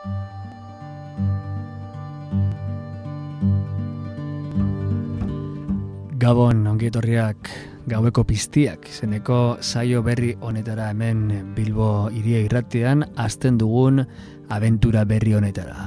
Gabon, ongi etorriak gaueko piztiak izeneko saio berri honetara hemen Bilbo Hiria Irratian hasten dugun abentura berri honetara.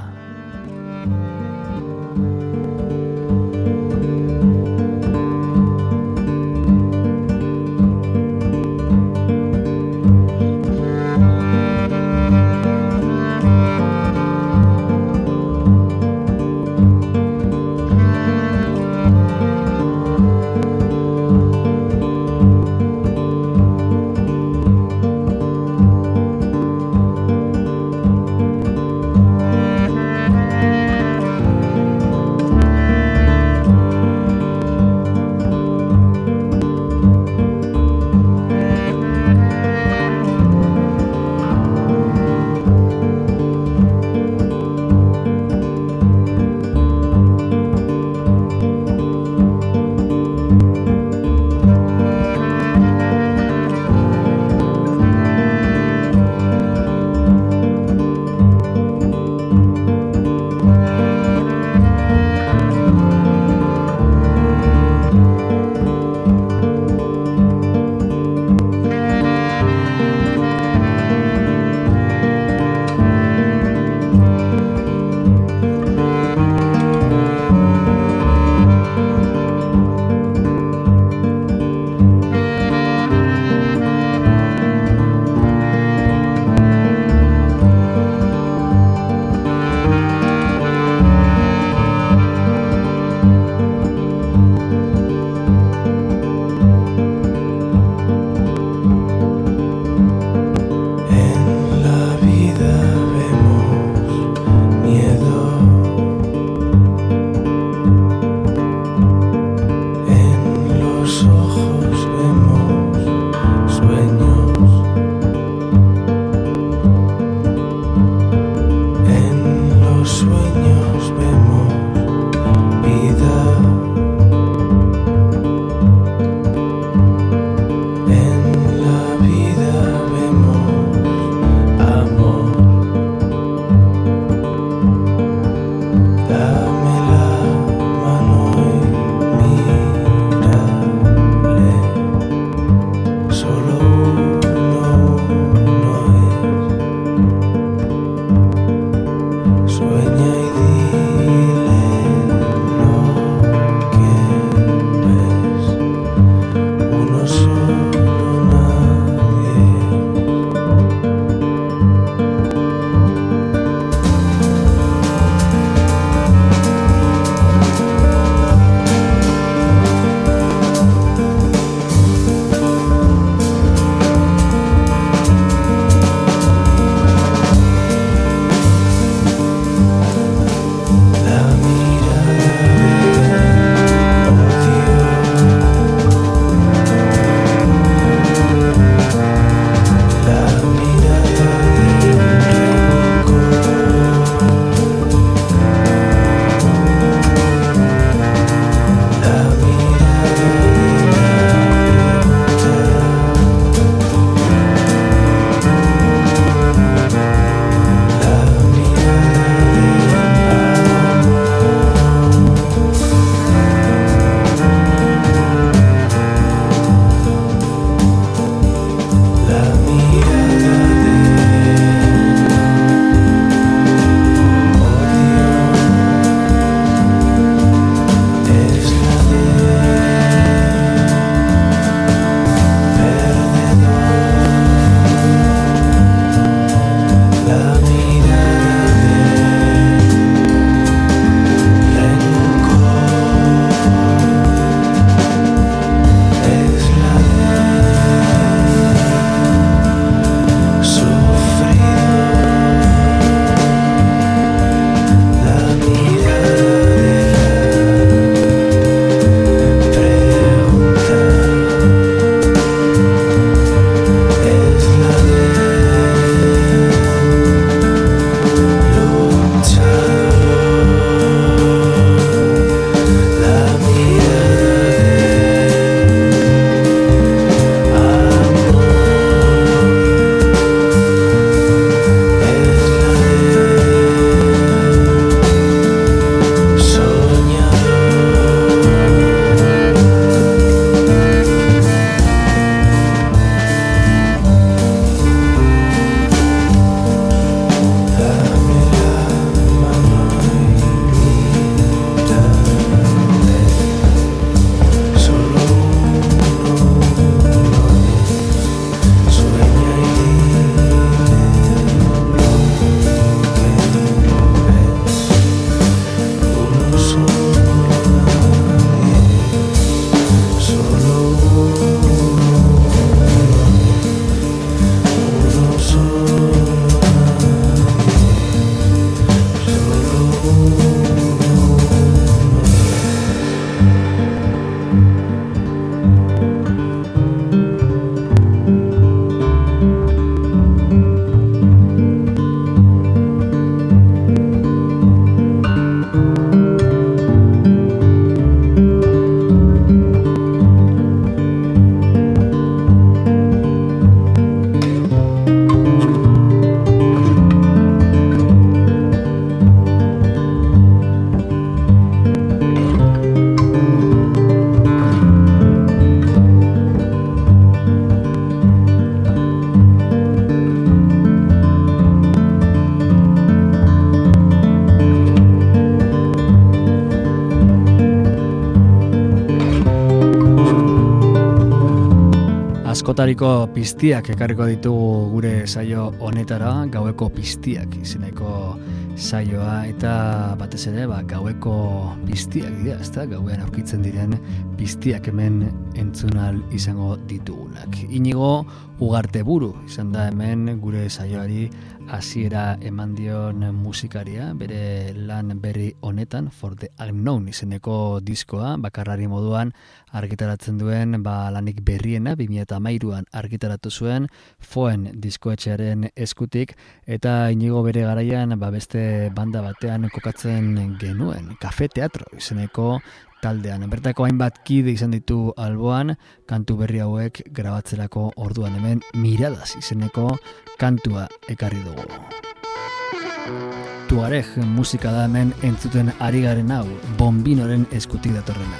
askotariko piztiak ekarriko ditugu gure saio honetara, gaueko piztiak izeneko saioa, eta batez ere gaueko piztiak dira, ezta? Gauean aurkitzen diren piztiak hemen entzunal izango ditugunak. Inigo Ugarteburu izan da hemen gure saioari hasiera eman dion musikaria, bere lan berri honetan, For the Unknown izeneko diskoa, bakarrari moduan argitaratzen duen lanik berriena, 2013an argitaratu zuen Foen diskoetxearen eskutik, eta Inigo bere garaian beste banda batean kokatzen genuen, Kafe Teatro izeneko taldean. Bertako hainbat kide izan ditu alboan, kantu berri hauek grabatzerako orduan, hemen Miradas izeneko kantua ekarri dugu. Tuareg musika da hemen entzuten ari garen hau, Bombinoren eskutik datorrena.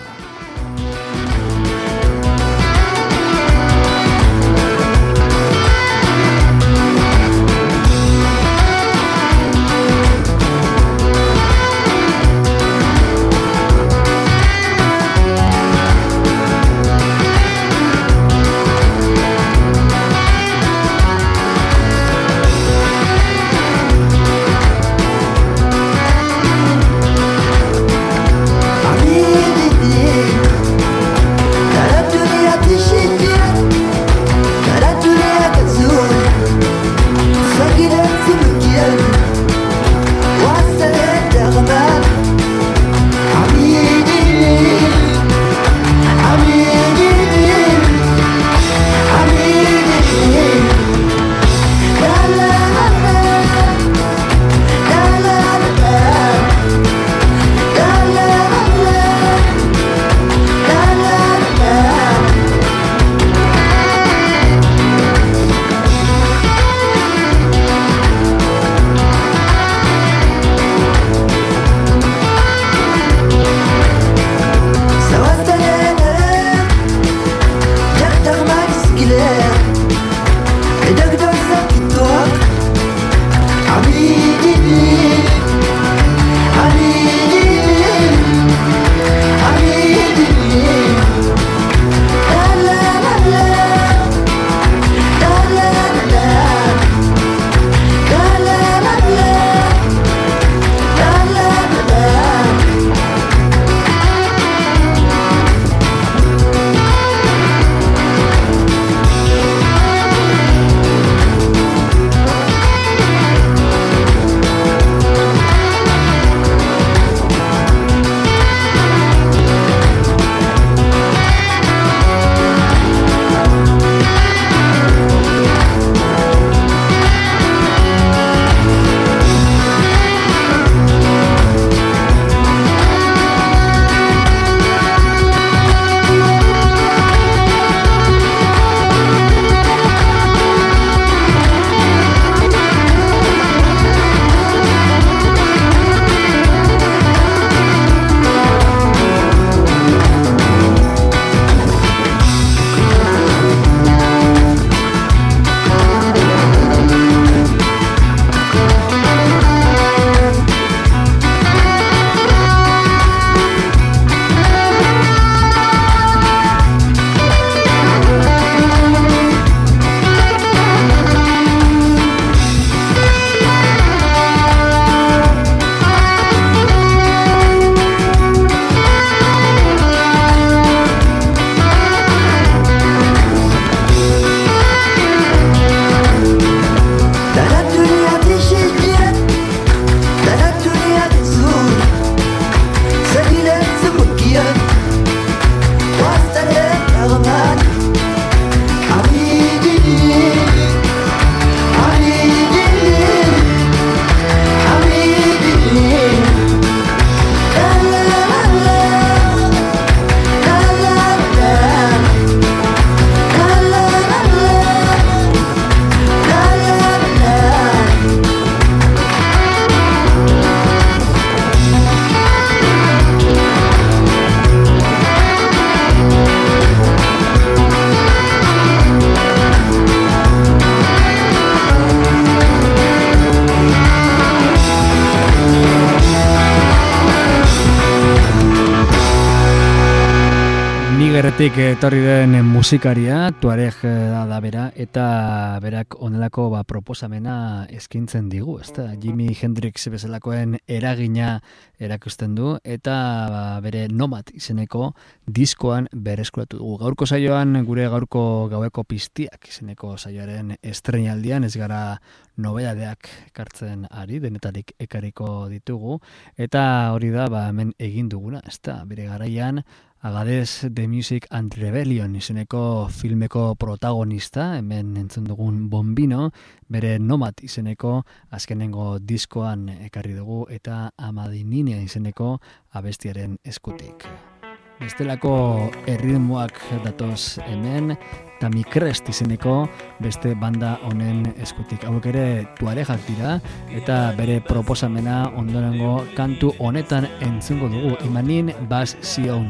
Iratik etorri den musikaria, Tuareg da bera, eta berak onelako proposamena eskintzen digu, ezta? Jimi Hendrix bezalakoen eragina erakusten du, eta bere Nomad izeneko diskoan berreskuratu dugu. Gaurko saioan, gure gaurko gaueko piztiak izeneko saioaren estreinaldian, ez gara nobedadeak ekartzen ari, denetarik ekarriko ditugu, eta hori da, hemen egin duguna, ezta? Bere garaian, Agades The Music and Rebellion izeneko filmeko protagonista, hemen entzun dugun Bombino, bere Nomad izeneko azkenengo diskoan ekarri dugu eta Amadinine izeneko abestiaren eskutik. Bestelako erritmoak datoz hemen, Tamicrest izeneko beste banda honen eskutik. Hauek ere Tuaregak dira eta bere proposamena ondorengo kantu honetan entzungo dugu. Imanin Bas Sion.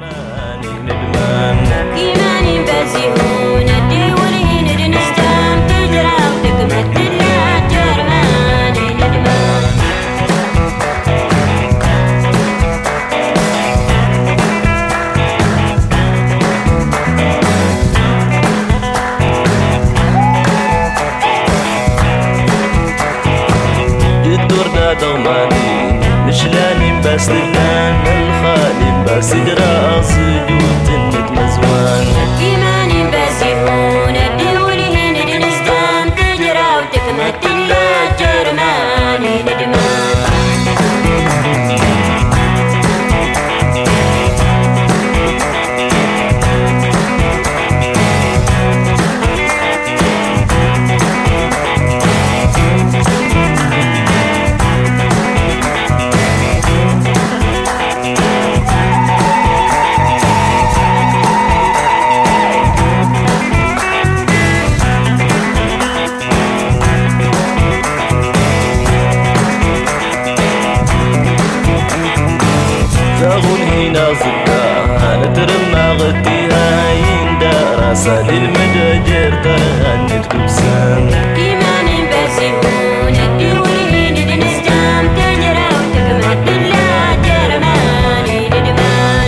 إيماني بزيون الديوانين نستام تجرى وتكمل الدنيا جرماني ندمان الدور دا ضماني مشلاني بس لان الخالي بس قرا صدوت مزوان إيماني بزيون الديوانين نستام تجرى وتكمل الدنيا جرماني ندمان صاد المدجر تغنت كبسان إيماني بزيون الديوانين نستام تجرى وتكمل الدنيا جرماني ندمان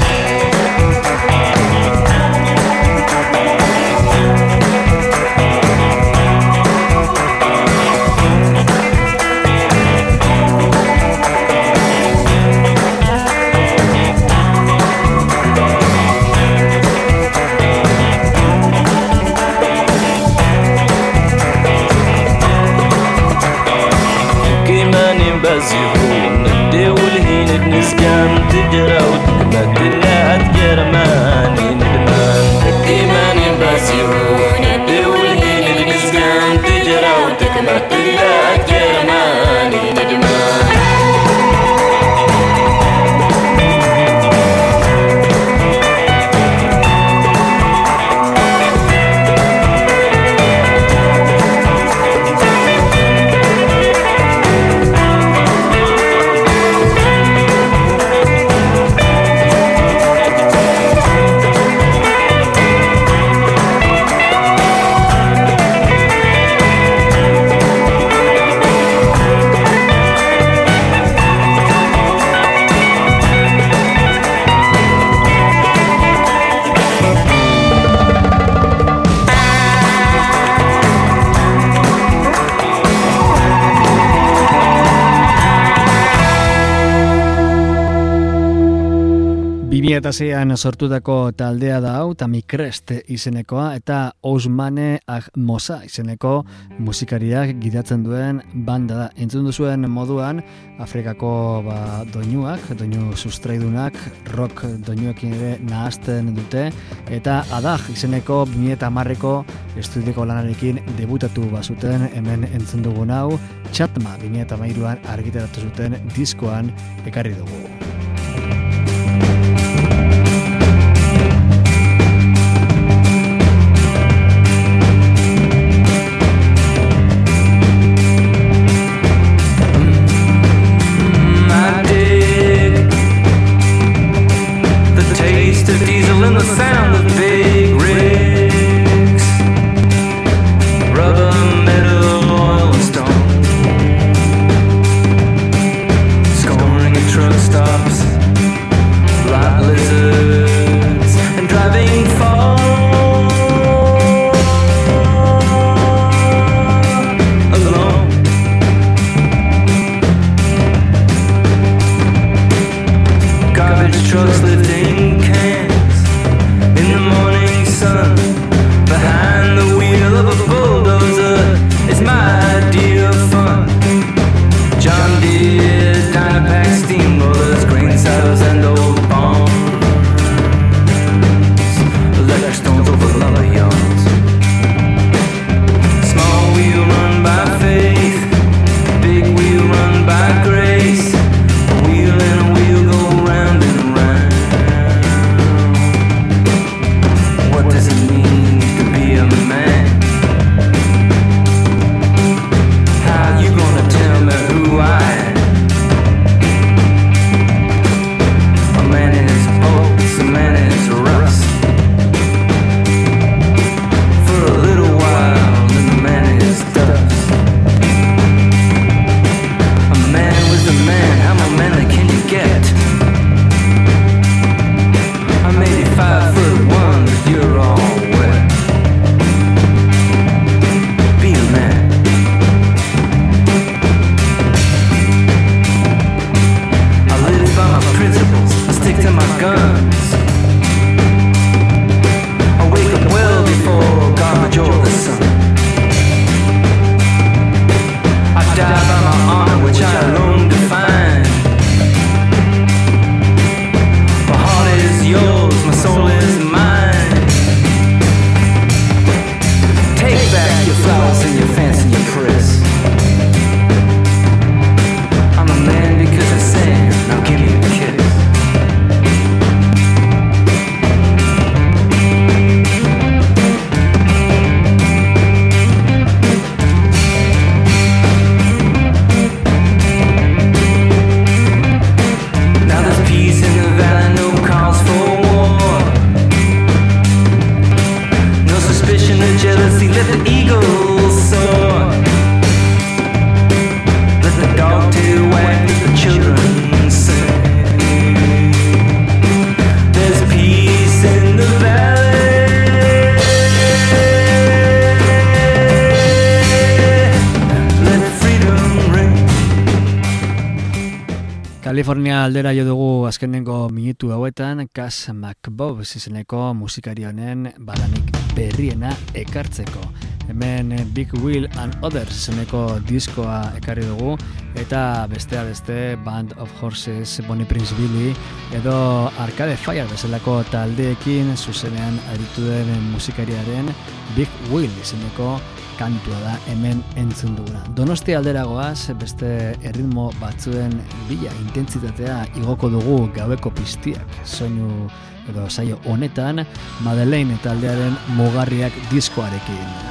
بزيون الدول هين بنسكان تجرى وتكمل الدنيا جرماني ندمان إيماني بزيون الدول هين بنسكان تجرى وتكمل الدنيا جرماني ندمان Eta zeian sortutako taldea da hau, Tamicrest izenekoa, eta Ousmane Ahmosa izeneko musikariak gidatzen duen banda da. Entzun duzuen moduan, Afrikako doinu sustraidunak, rock doinuekin ere nahazten dute, eta Adag izeneko 2010ko estudioko lanarekin debutatu bazuten hemen entzun dugun hau, Chatma 2013an argitaratu zuten diskoan ekarri dugu. And the sound of big rigs, rubber, metal, oil and stone, scoring at truck stops John Deere, Dynapack steamrollers, grain silos and old barns, electric stones over lumber yards. Small wheel run by faith, big wheel run by grace. A wheel and a wheel go round and round. What does it mean to be a man? How you gonna tell me who I am? A man is bolts, a man is rust. For a little while, then the man is dust. A man with a man, how manly can you get? I'm 85'1", but you're all wet. Be a man. I live by my principles, I stick to my guns. I wake up well before garbage or the sun. I die by my honor, which I alone define. My heart is yours, my soul is mine. Take back your flowers and your fence and your press. I'm a man because I sang, now give me a kiss. Now there's peace in the valley, no cause for war. No suspicion or jealousy, let the eagle soar. Let the dog tail wag, let the children sing. There's peace in the valley. Let freedom ring. Kalifornia aldera jo dugu azkenengo minutu hauetan Cass McBob izeneko musikari honen balanik berriena ekartzeko. Hemen Big Wheel and Others izeneko diskoa ekarri dugu eta beste Band of Horses, Bonnie Prince Billy edo Arcade Fire bezalako taldeekin zuzenean aritu den musikariaren Big Wheel izeneko kantua da hemen entzun duguna. Donostia alderagoaz, beste erritmo batzuen bila intentsitatea igoko dugu gaueko piztiak soinu edo saio honetan Madeleine taldearen mugarriak diskoarekin.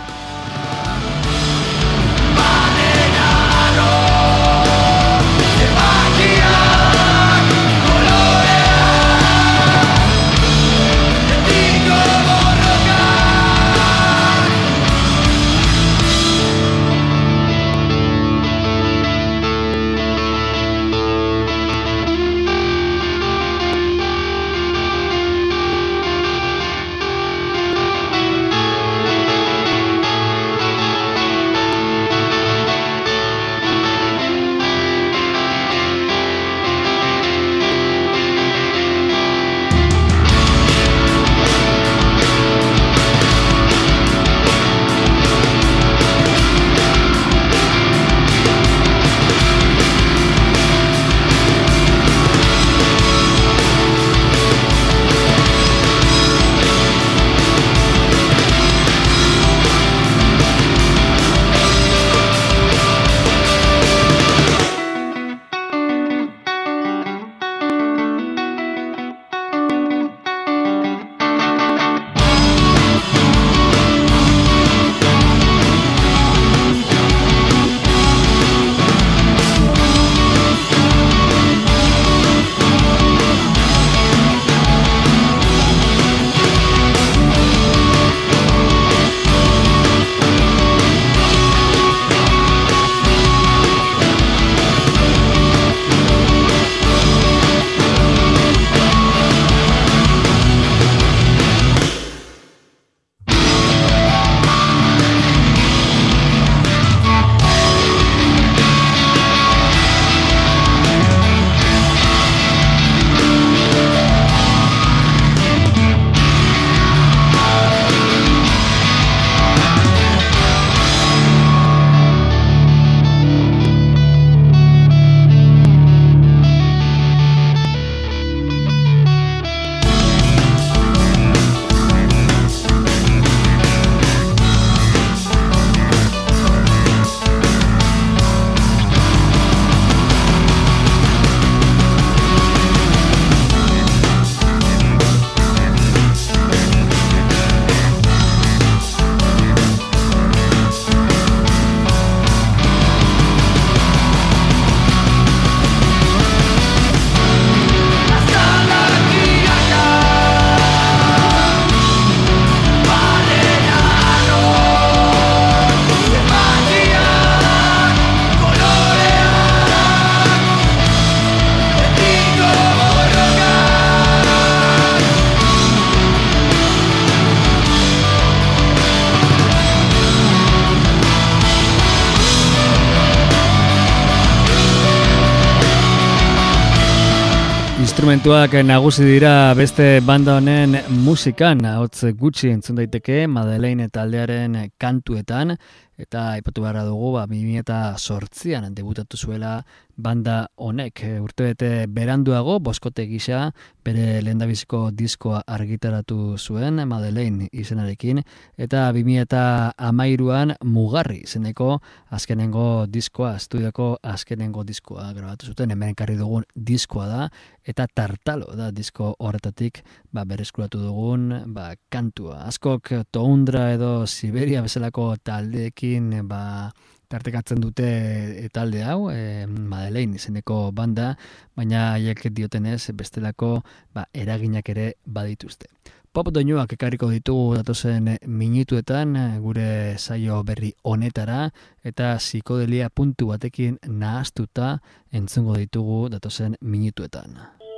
instrumentuak nagusi dira beste banda honen musikan, ahots gutxi entzun daiteke Madeleine taldearen kantuetan, eta aipatu beharra dugu 2008an debutatu zuela banda honek. Urtebete beranduago boskote gisa bere lehendabiziko diskoa argitaratu zuen Madeleine izenarekin, eta 2013an Mugarri izeneko azkenengo diskoa, estudioko azkenengo diskoa grabatu zuten. Hemen ekarri dugun diskoa da, eta Tartalo da disko horretatik berreskuratu dugun kantua. Askok Toundra edo Siberia bezalako taldeekin tartekatzen dute talde hau, Madeleine izeneko banda, baina haiek diotenez bestelako eraginak ere badituzte. Pop doinuak ekarriko ditugu datozen minutuetan gure saio berri honetara, eta psikodelia puntu batekin nahaztuta entzungo ditugu datozen minutuetan.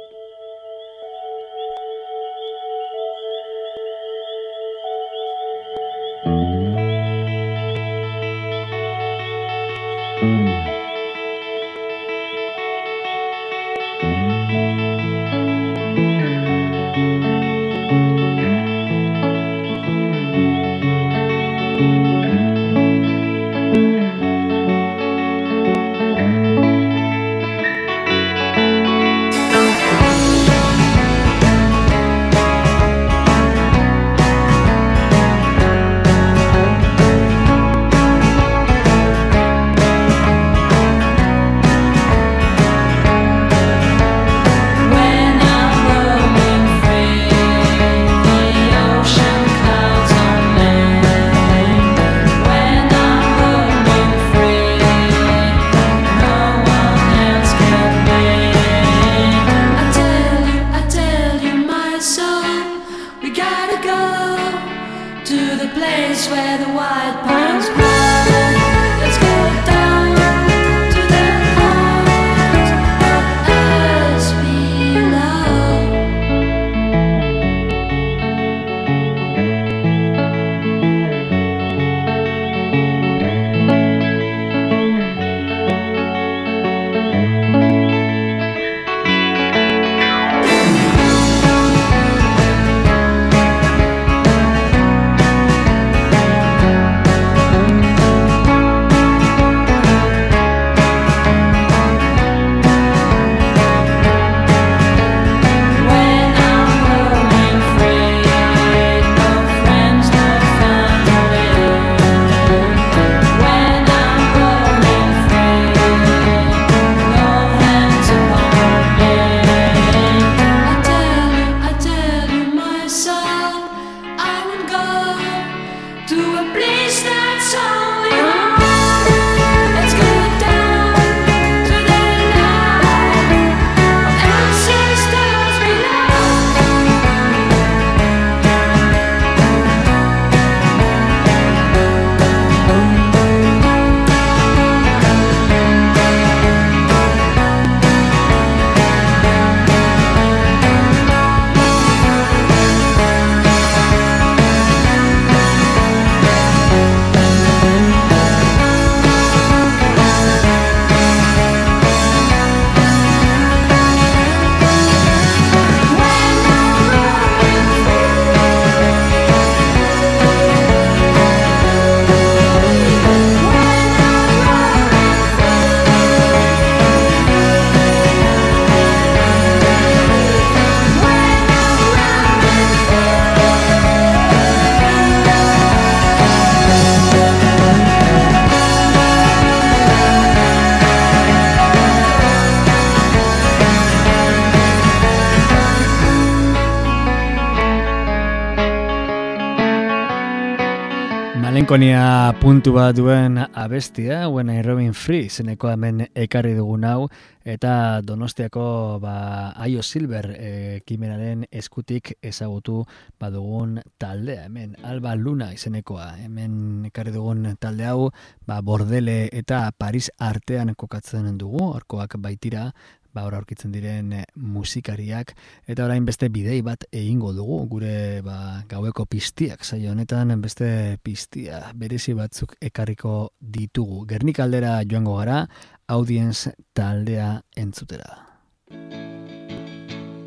Melankolia puntu bat duen abestia, When I Robin Free, zeneko hemen ekarri dugun hau, eta Donostiako Aio Silver ekimenaren eskutik ezagutu badugun taldea, hemen Alba Luna izenekoa, hemen ekarri dugun talde hau, Bordele eta Paris artean kokatzen dugu, horkoak baitira, hor aurkitzen diren musikariak, eta orain beste bidei bat egingo dugu, gure gaueko piztiak, saio honetan beste piztia berezi batzuk ekarriko ditugu. Gernika aldera joango gara, Audience taldea entzutera.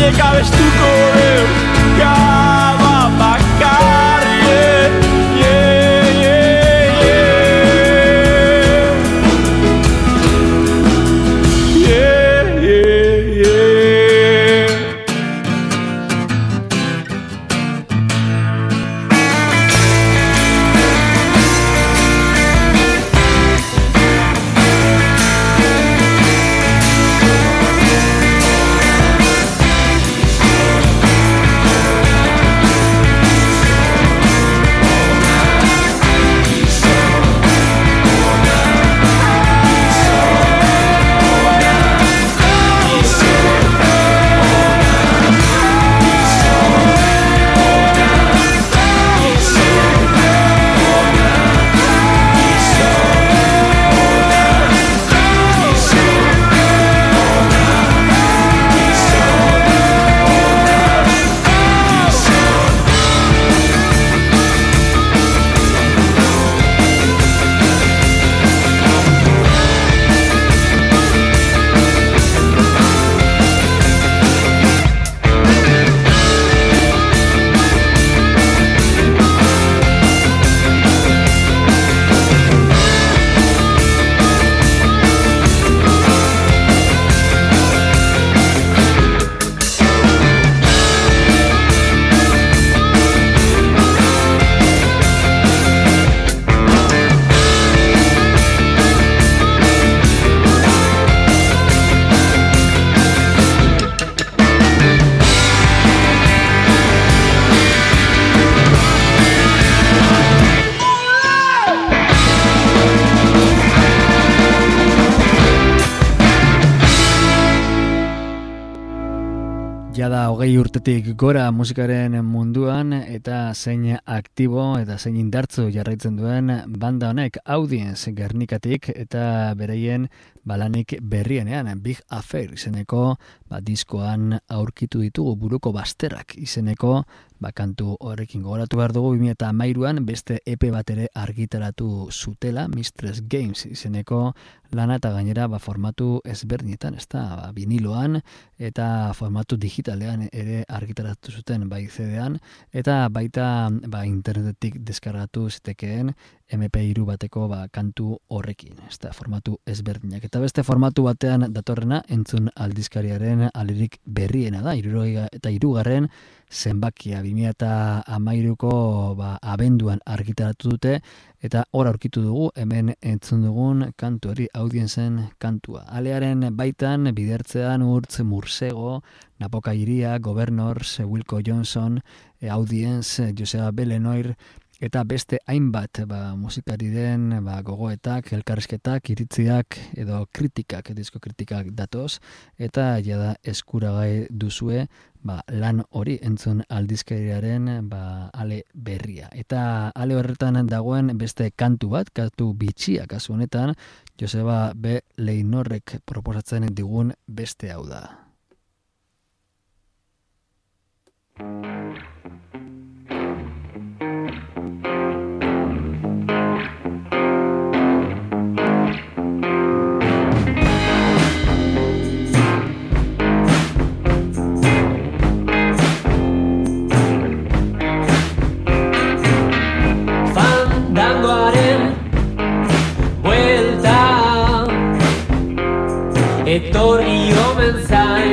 Nik abestuko deu Gaba bakarri Jada 20 urtetik gora musikaren munduan eta zein aktibo eta zein indartzu jarraitzen duen banda honek Audience Gernikatik eta bereien balanik berrienean Big Affair izeneko diskoan aurkitu ditugu buruko bazterrak izeneko kantu horrekin gogoratu behar dugu 2013an beste EP bat ere argitaratu zutela Mistress Games izeneko lana eta gainera formatu ezberdinetan, ezta viniloan eta formatu digitalean ere argitaratu zuten bai CD-an eta baita internetetik deskargatu zitekeen MP3 bateko kantu horrekin, ezta formatu ezberdinak. Eta beste formatu batean datorrena entzun aldizkariaren alerik berriena da, 73. zenbakia 2013ko abenduan argitaratu dute eta hor aurkitu dugu hemen entzun dugun kantu hori Audienceen kantua. Alearen baitan bidertzean Urtz Mursego, Napoka Iria, Governors, Wilco Johnson, Audience, Joseba Belenoir eta beste hainbat musikari den gogoetak, elkarrizketak, iritziak edo kritikak, disko kritikak datoz eta jada eskuragai duzue lan hori entzun aldizkariaren ale berria. Eta ale horretan dagoen beste kantu bat, kantu bitxia kasu honetan, Joseba B. Leinorrek proposatzen digun beste hau da. Etorri omen zain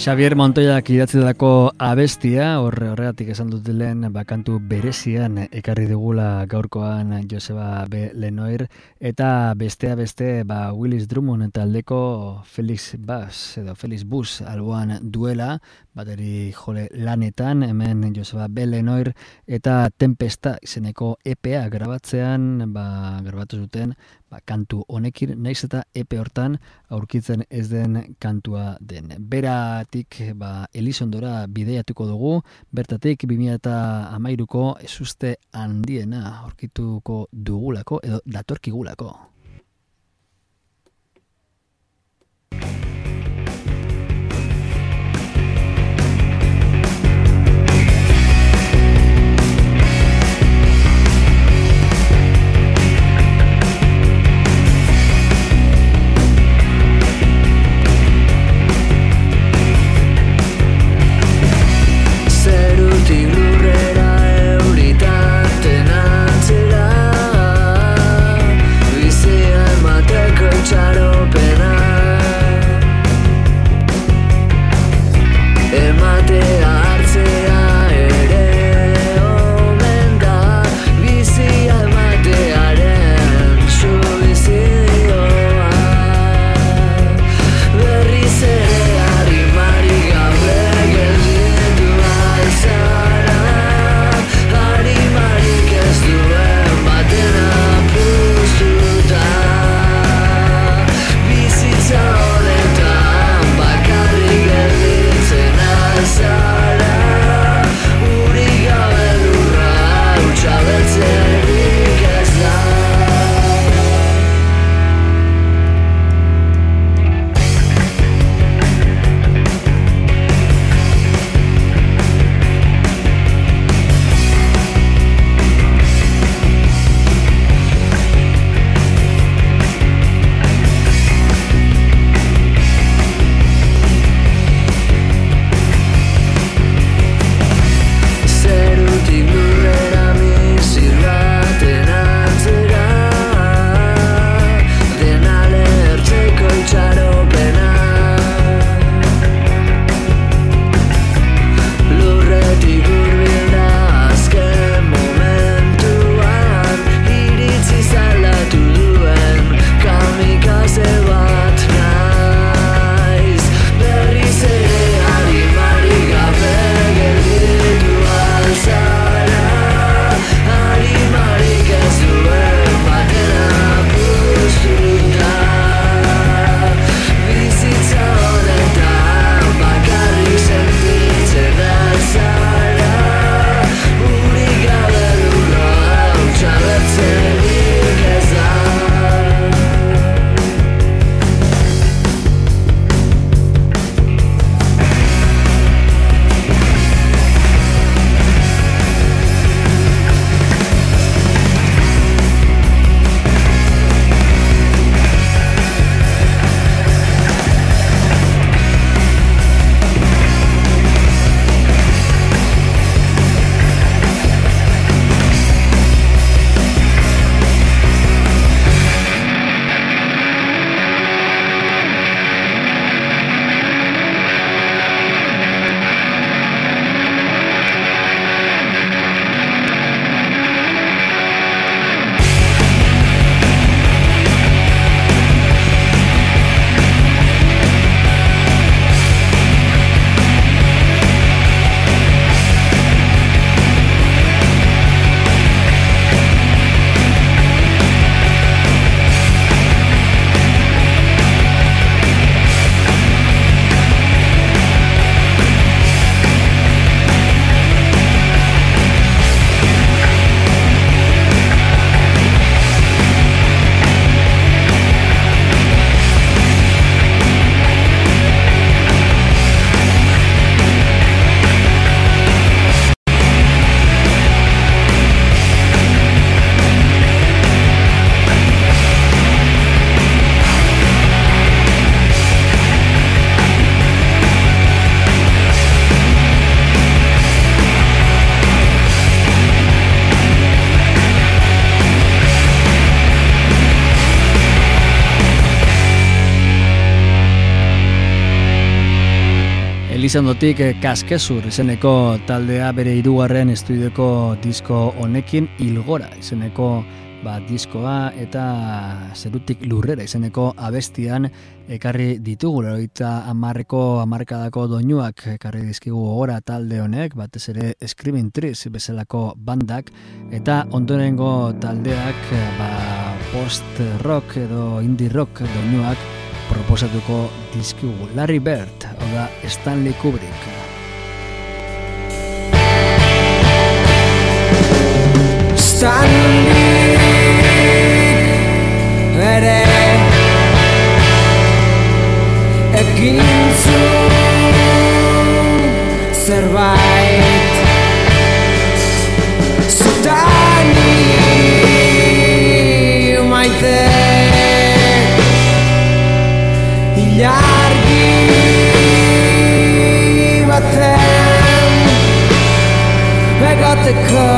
Xavier Montoyak idatzi delako abestia, horregatik esan dut lehen bakantu berezian ekarri dugula gaurkoan Joseba B. Lenoir, eta bestea beste Willis Drummond taldeko Felix Bus alboan duela, bateri jole lanetan, hemen Joseba B. Lenoir eta Tempesta izeneko EPA grabatzean, grabatu zuten, kantu honekin, naiz eta EP hortan aurkitzen ez den kantua den. Beratik Elizondora bideiatuko dugu, bertatik 2013ko ezuste handiena aurkituko dugulako edo datorkigulako. Zerutik lurrera euritanten antzera, bizi Elizondotik Kaskezur izeneko taldea bere hirugarren estudioko disko honekin Ilgora izeneko diskoa eta Zerutik Lurrera izeneko abestian ekarri ditugu. 80ko hamarkadako doinuak ekarri dizkigu gogora talde honek, batez ere Screaming Trees bezalako bandak, eta ondorengo taldeak post-rock edo indie rock doinuak proposatuko dizkigu. Larry Bird, hau da Stanley Kubrick. Stanley ere egin zuen zerbait zutani maite ilargi baten egoteko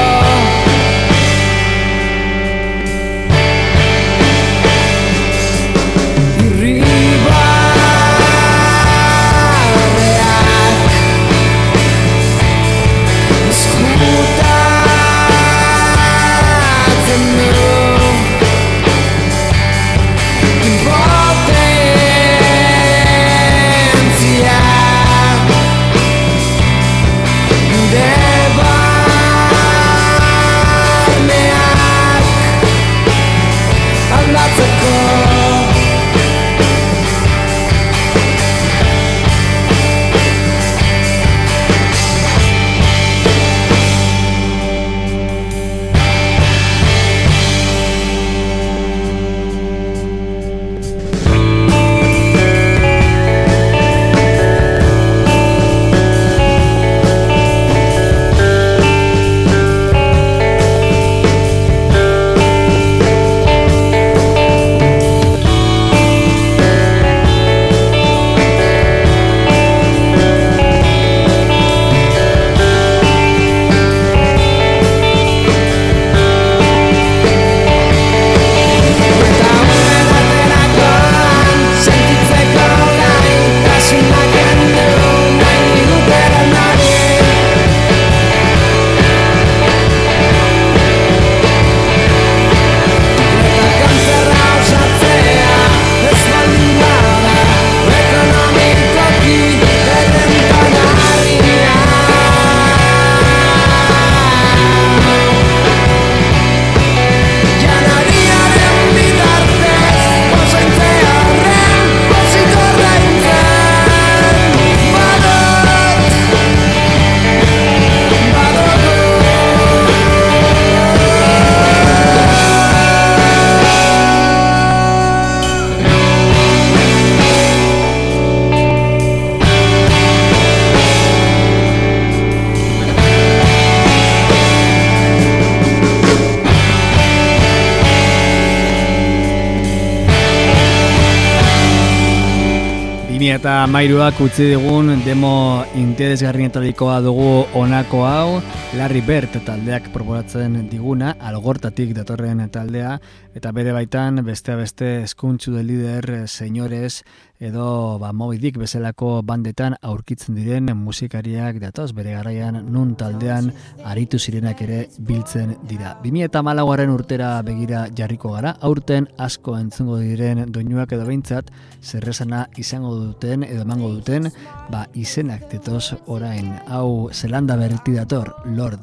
Eta mairuak utzi digun demo interesgarrienetarikoa dugu honako hau, Larry Bird taldeak proposatzen diguna, Algortatik datorren taldea, eta bere baitan beste eskuntzu de lider, señores, edo Moby Dick bezalako bandetan aurkitzen diren musikariak datoz, bere garaian nun taldean aritu zirenak ere biltzen dira. 2014 urtera begira jarriko gara, aurten asko entzungo diren doinuak edo behintzat, zerresana izango duten edo emango duten, izenak detoz orain, hau Zelanda berriti dator, Lord.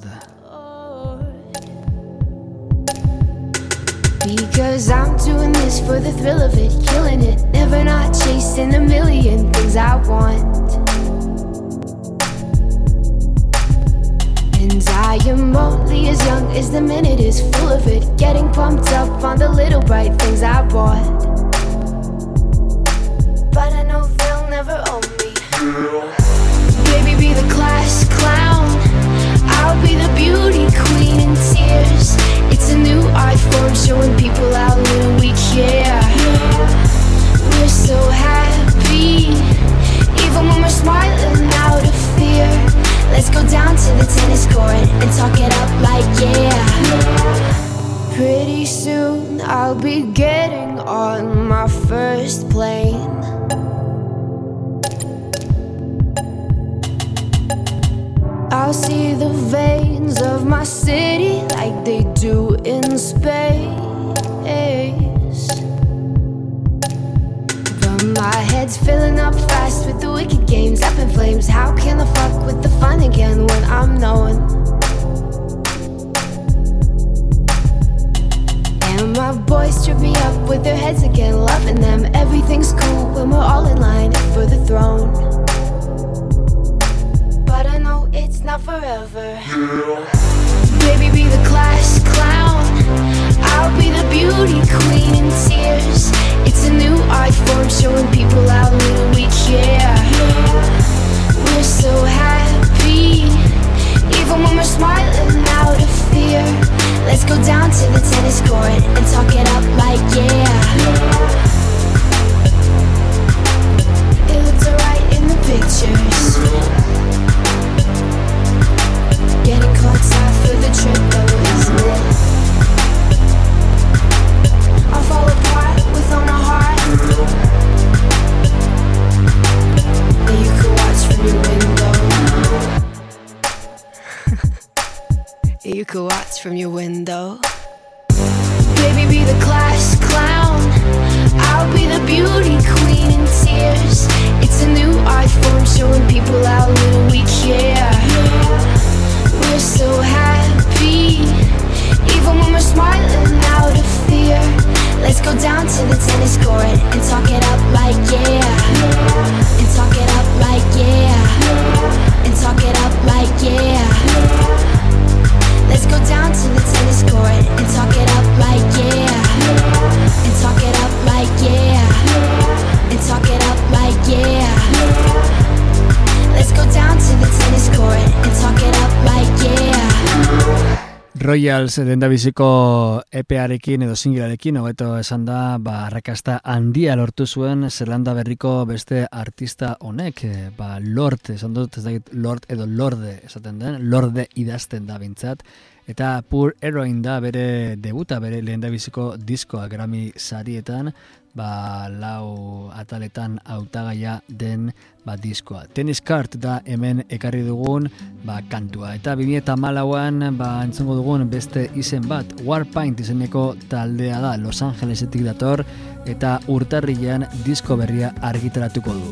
Because I'm doing this for the thrill of it, killing it, never not chasing a million things I want. And I am only as young as the minute is full of it, getting pumped up on the little bright things I bought. But I know they'll never own me. Baby, be the class clown, I'll be the beauty queen in tears. It's a new art form showing people how little we care. We're so happy, even when we're smiling out of fear. Let's go down to the tennis court and talk it up like Pretty soon I'll be getting on my first plane. I'll see the veins of my city like they do in space. But my head's filling up fast with the wicked games up in flames. How can I fuck with the fun again when I'm knowing? And my boys trip me up with their heads again, loving them. Everything's cool when we're all in line for the throne. But I know it's not forever. Baby, be the class clown, I'll be the beauty queen in tears. It's a new art form showing people how little we care. We're so happy, even when we're smiling out of fear. Let's go down to the tennis court and talk it up like yeah. It looks alright in the pictures. Getting caught side for the trip though, isn't it? I'll fall apart with on a heart that you can watch from your window. You can watch from your window. Baby, be the class clown, I'll be the beauty queen in tears. It's a new art form showing people how little we care. We're so happy, even when we're smiling out of fear. Let's go down to the tennis court and talk it up like yeah. And talk it up like yeah. And talk it up like yeah. Let's go down to the tennis court and talk it up like yeah. And talk it up like yeah. And talk it up like yeah. Let's go down to the tennis court and talk it up like yeah. Royals lehendabiziko EP-arekin edo singlearekin, hobeto esan da, arrakasta handia lortu zuen Zelanda berriko beste artista honek, Lorde, esan dut, ez dakit Lord edo Lorde esaten den, Lorde idazten da bintzat, eta Poor Heroine da bere debuta, bere lehendabiziko diskoa Grammy sarietan, lau ataletan hautagaia den diskoa. Tennis Card da hemen ekarri dugun kantua. Eta 2014an entzungo dugun beste izen bat, Warpaint izeneko taldea da, Los Angelesetik dator, eta urtarrilean disko berria argitaratuko du.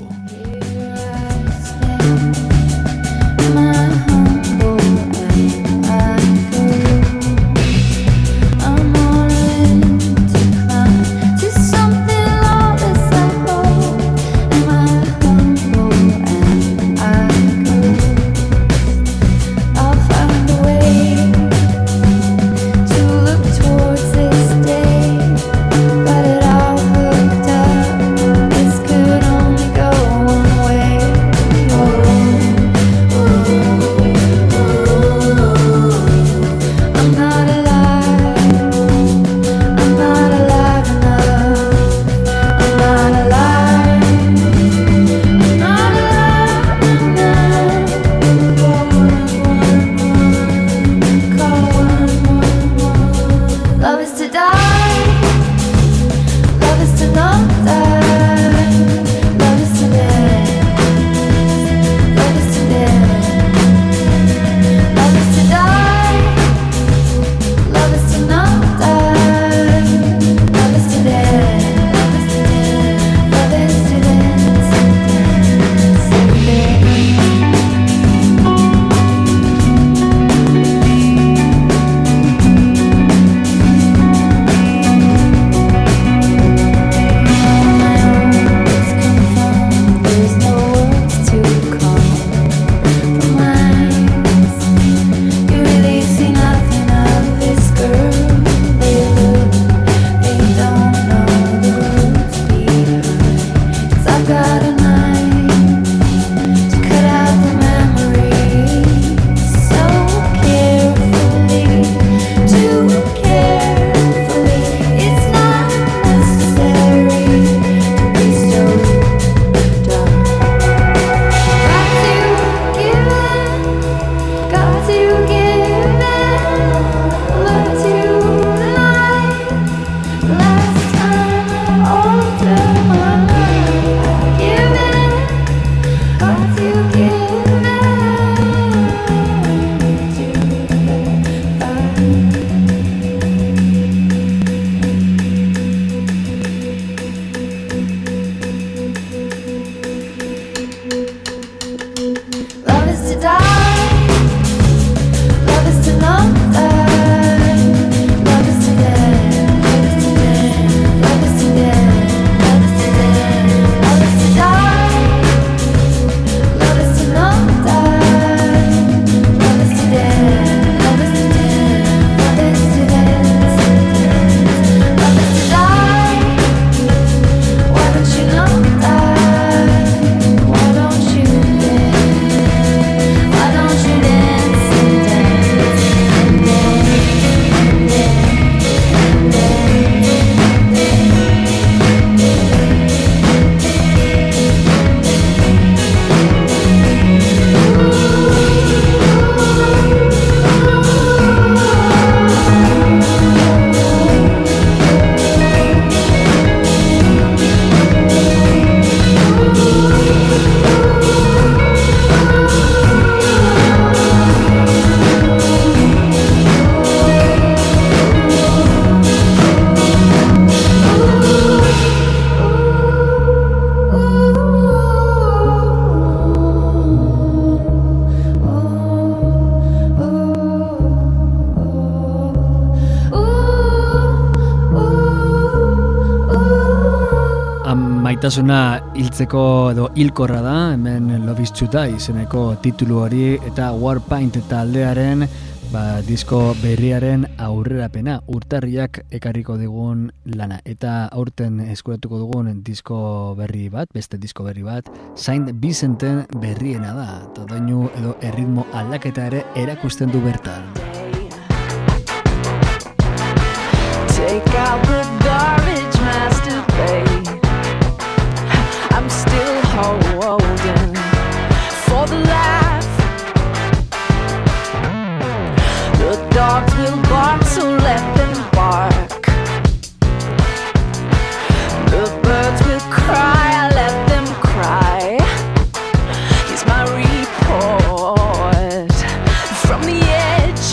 But it all hooked up. This could only go one Maitasuna hiltzeko edo hilkorra da, hemen Love is to Die izeneko titulu hori eta Warpaint taldearen disko berriaren aurrerapena, urtarriak ekarriko digun lana. Eta aurten eskuratuko dugun disko berri bat, beste disko berri bat, Saint Vicenten berriena da. Eta doinu edo erritmo aldaketa ere erakusten du bertan. Take out the garbage, masturbate. I'm still holding for the laugh. The dogs will bark, so let them bark. The birds will cry, I let them cry. Here's my report from the edge.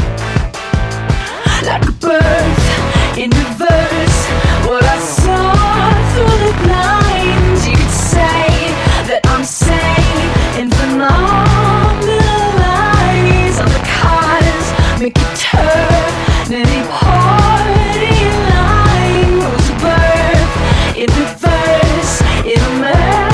Like a bird in reverse, what I saw through the blinds. You could say that I'm sane in phenomenal eyes. On the cars, make a turn, any party line. Was a birth in reverse in America.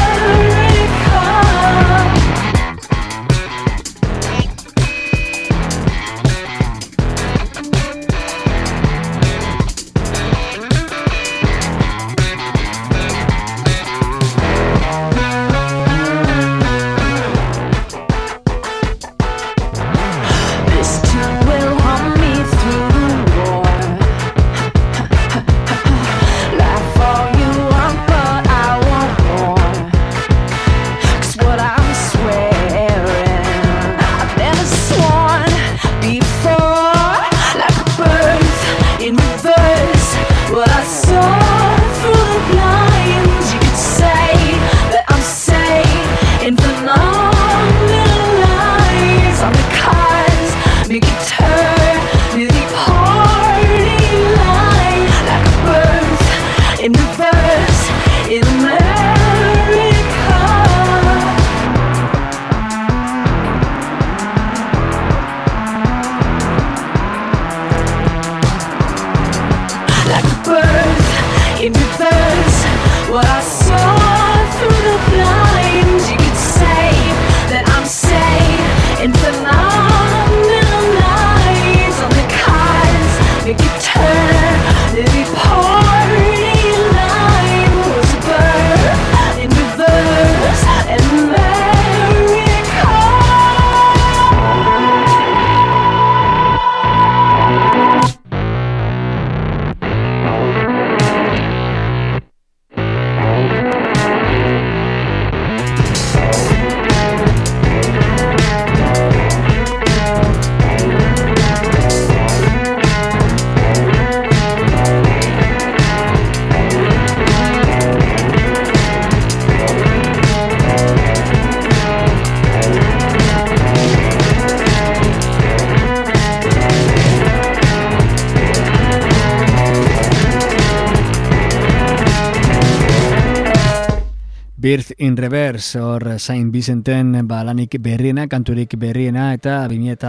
Birth in Reverse, hor Saint Vicenten lanik berriena, kanturik berriena eta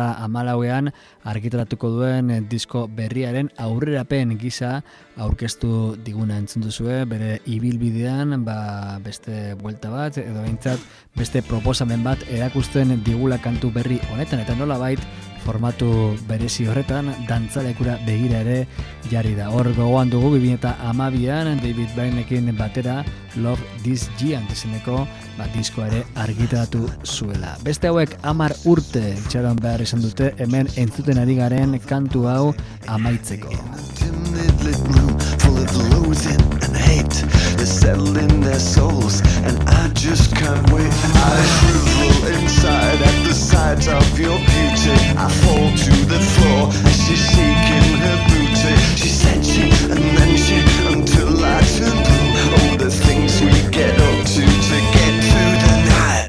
2014an argitaratuko duen disko berriaren aurrerapen gisa aurkeztu diguna entzun duzue, bere ibilbidean beste buelta bat edo behintzat beste proposamen bat erakusten digula kantu berri honetan eta nolabait formatu berezi horretan dantzalekura begira ere jarri da. Hor gogoan dugu 2012an David Byrnekin batera Love This Giant izeneko diskoa ere argitaratu zuela. Beste hauek 10 urte itxaron behar izan dute hemen entzuten ari garen kantu hau amaitzeko. Full of loathing and hate. The